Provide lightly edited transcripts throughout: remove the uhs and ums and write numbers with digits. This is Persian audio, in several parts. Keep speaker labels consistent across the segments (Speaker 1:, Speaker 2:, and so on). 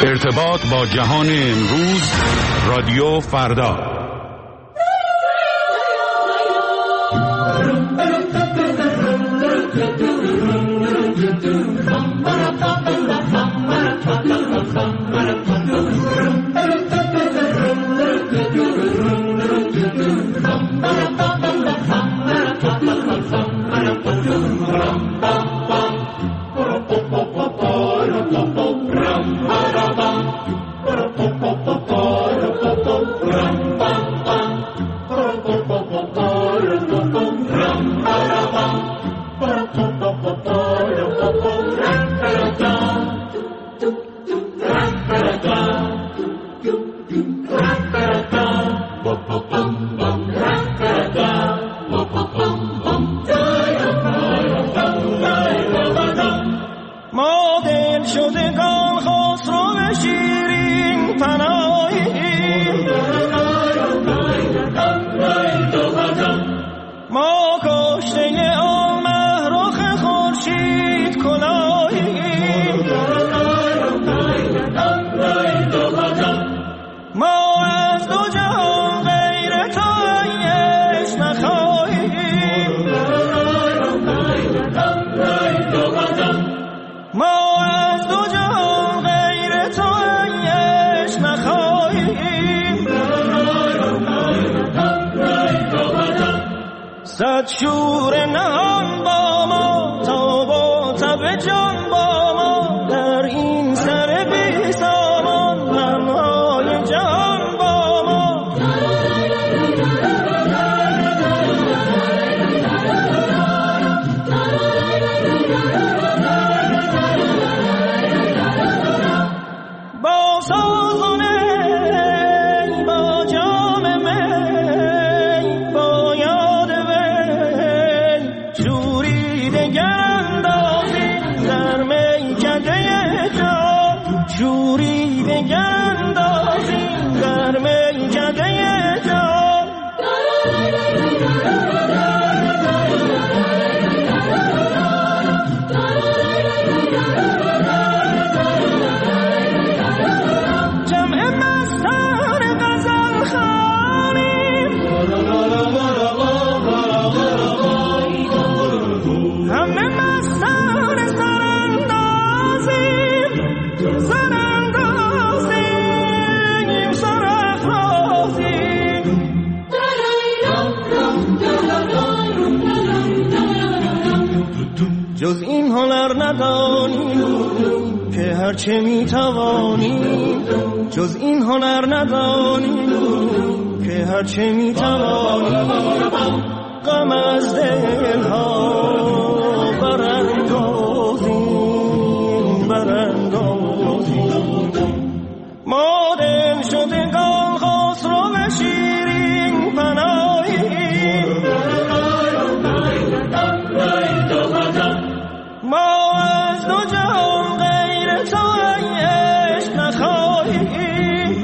Speaker 1: ارتباط با جهان امروز، رادیو فردا.
Speaker 2: صد شور نهان با ما تا با تب جان با ما در این سر بی سامان غمهای جهان با ما با سازونه با جام می با یاد شوری بگندازیم در میکده جان جمع مستان غزل خوانیم همه مستان سراندازیم جز این هنر ندانیم که هرچه میتوانیم جز این هنر ندانیم که هرچه میتوانیم غم از دلها براندازیم ما دل شدگان خسرو و شیرین پناهیم ما از دو جهان غیر تو ای عشق نخواهیم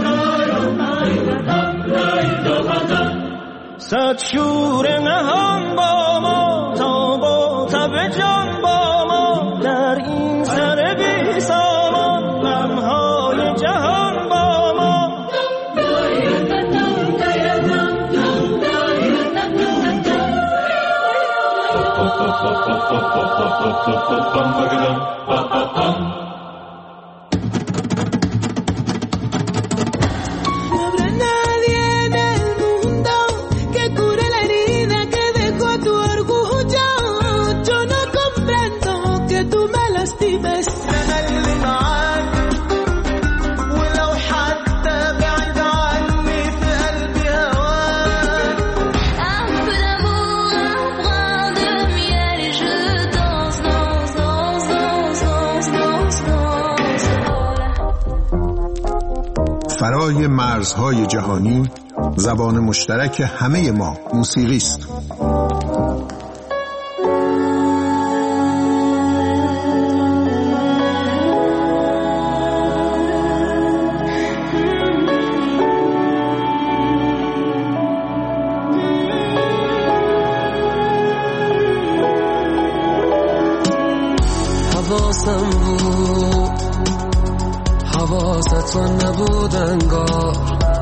Speaker 2: صد شور نهان با ما تا با تب جان با ما در این سر بی سامان غمهای جهان با ما
Speaker 3: فرای مرزهای جهانی زبان مشترک همه ما موسیقی است.
Speaker 4: تو نبود انگار،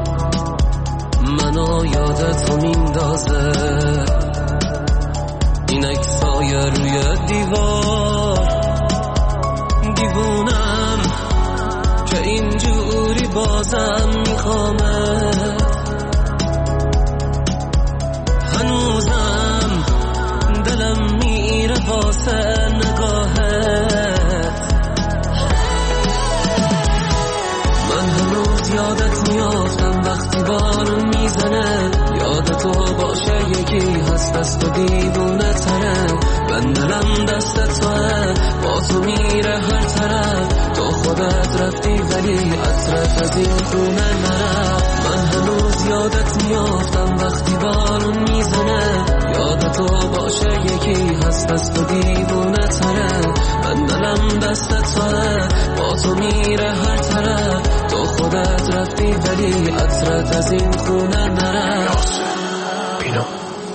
Speaker 4: منو یادتو میندازه این عکسای روی دیوار. دیوونم که اینجوری بازم میخوامت، هنوزم دلم میره واسه نگاهت. من هنوز یادت میافتم وقتی بارون میزنه، یادتو باشه یکی هست از تو دیوونه تره. من دلم دست توه، با تو میره هر طرف. تو خودت رفتی ولی عطرت از این خونه نرفت. من هنوز یادت میافتم وقتی بارون میزنه، یادتو باشه یکی هست از تو دیوونه تره. من دلم دست توه، با تو میره هر طرف. تو خودت رفتی ولی عطرت از این خونه نرفت.
Speaker 5: بینا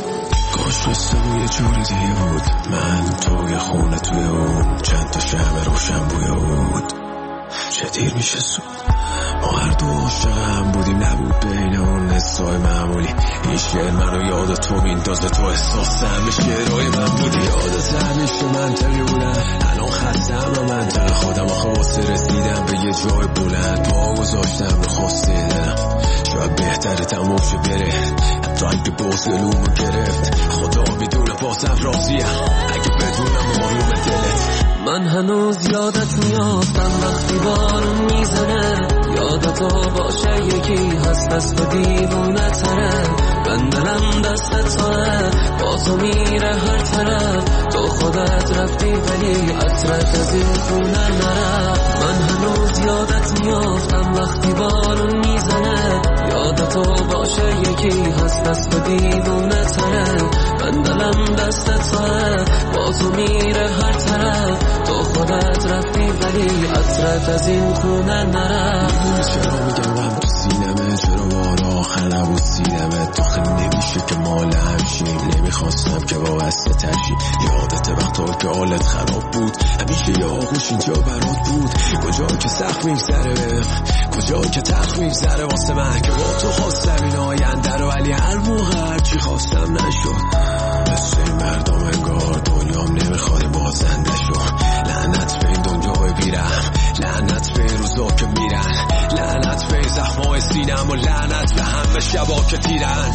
Speaker 5: کاش مثل بوی جور دیگه بود، من توی خونه توی اون چند تا شمع روشن بوی بود. چه دیر میشه زود، ما هر دو عاشق هم بودیم، نبود بین اون حسای معمولی. این شعر منو یاد تو میندازه، تو احساسم به شعرهای من بودی. یادت همیشه منطقی بودم، الان خستم و منطق خودم. آخه واسه رسیدم به یه جای بلند پا گذاشتم رو خواستیدم. شاید بهتره تموم شه بره، حتی اگه باز دلومو گرفت. خدا میدونه بازم راضیم اگه بدونم آروم دلت.
Speaker 4: من هنوز یادت میافتم وقتی بارون میزنه، یادتو باشه یکی هست از تو دیوونه تره. من دلم دست توه، با تو میره هر طرف. تو خودت رفتی ولی عطرت از این خونه نرفت. من هنوز یادت میافتم وقتی بارون میزنه، یادتو باشه یکی هست از تو دیوونه تره. من دلم دست توه، با تو میره هر طرف. تو خودت رفتی ولی عطرت از این خونه نرفت.
Speaker 5: میدونی چرا میگم غم تو سینمه، چرا بار آخر نبود سینمه. تو خیلی نمیشه که مال همشیم، نمیخواستم که وابسته ترشی. یادت وقتا که حالت خراب بود، همیشه یه آغوش اینجا برات بود. کجا که سخت میگذره، کجا که تخت میگذره واسه من که با تو خواستم این آینده رو، ولی هر موقع هرچی خواستم نشد. مثل این مردم انگار دنیام نمیخواد بازنده شو. لعنت به این دنیای بیرم، لعنت به روزا که میرن، لعنت به زخمای سینم و لعنت به همه شبا که تیرن.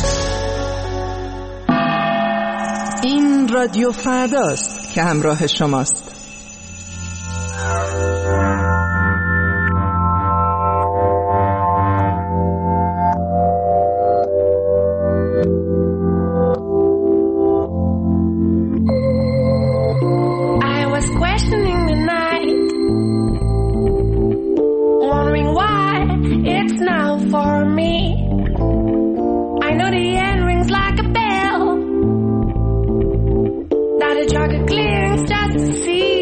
Speaker 6: این رادیو فرداست که همراه شماست.
Speaker 7: Chocolate clearance just to see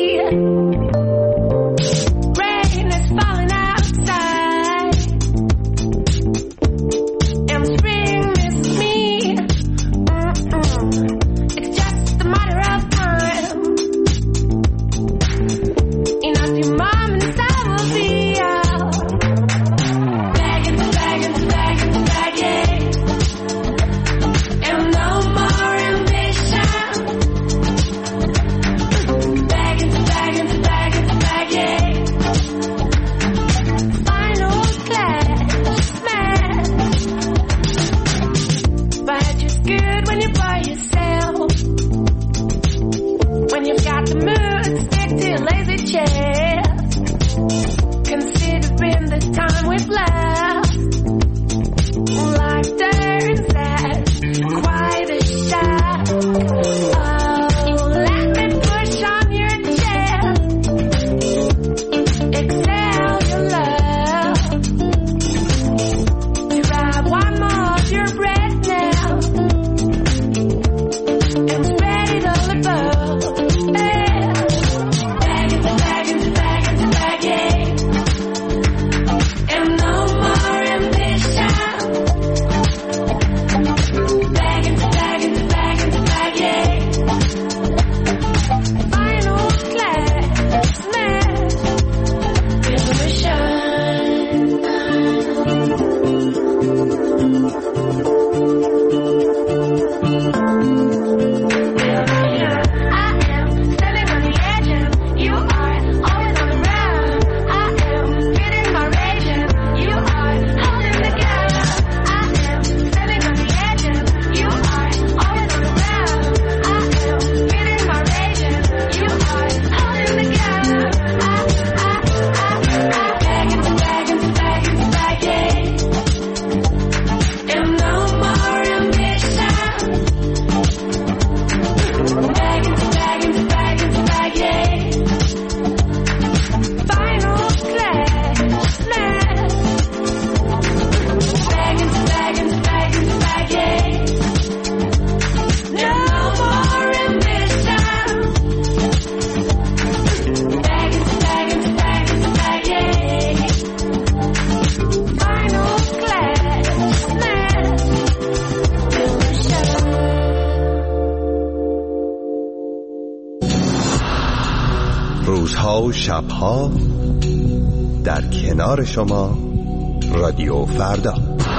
Speaker 7: و شبها در کنار شما رادیو فردا.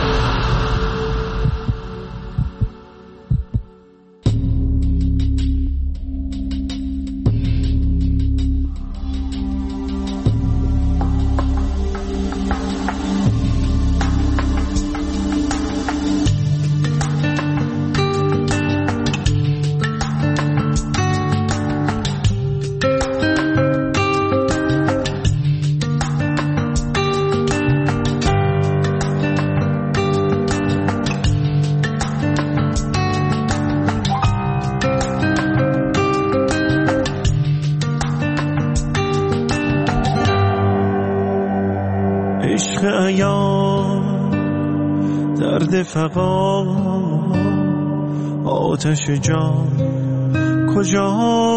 Speaker 2: درد فقا آتش جان کجا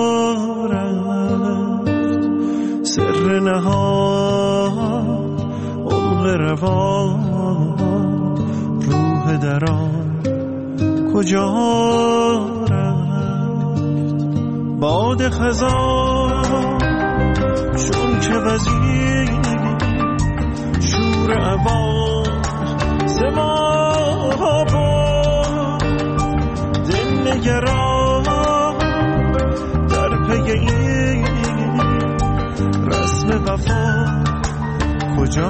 Speaker 2: رفت؟ سر نهاد عمق روان روح دران کجا رفت؟ باد خزان چون که وزیر شور عوام سما با دل نگران در پی این رسم وفا کجا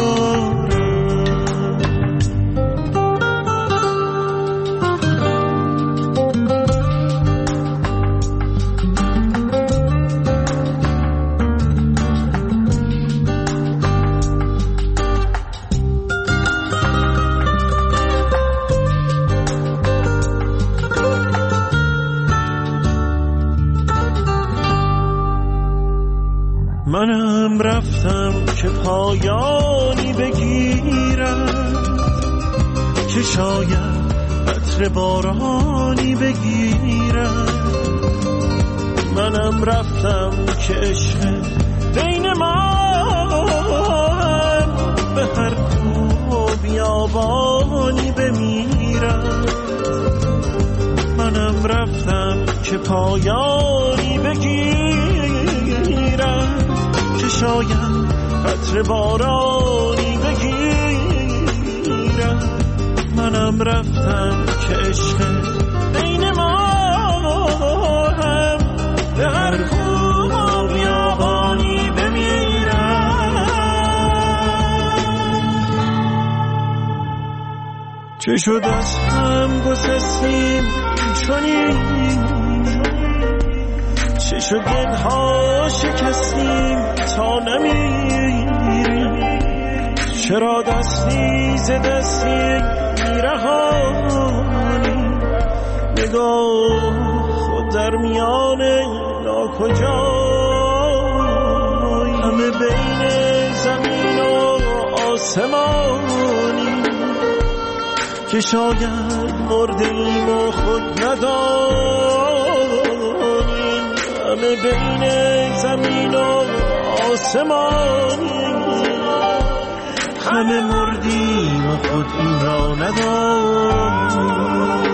Speaker 2: منم رفتم که پایانی بگیرد، که شاید عطر بارانی بگیرد. منم رفتم که عشق بین ما به هر کو بیابانی بمیرد. منم رفتم که پایانی بگیرد، که شاید قطر بارانی بگیرم. منم رفتم که عشق بین ما هم به هر کوه و بیابانی بمیرم. چه شد از هم گسستیم چنین، چه شد دلها شکستیم تا نمیریم. چرا دستی ز دستی میرهانی، نگاه خود در میان ناکجای. همه بین زمین و آسمانی، که شاید مردیم و خود ندانیم. همه بین زمین و آسمانی، همه مردیم و خود این را ندانیم.